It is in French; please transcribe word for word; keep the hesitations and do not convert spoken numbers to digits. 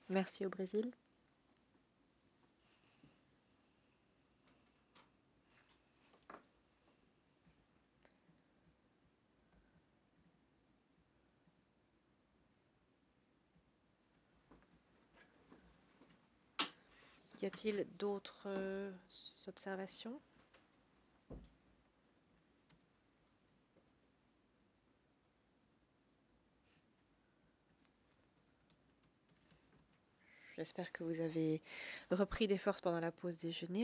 Merci au Brésil. Y a-t-il d'autres euh, observations? J'espère que vous avez repris des forces pendant la pause déjeuner.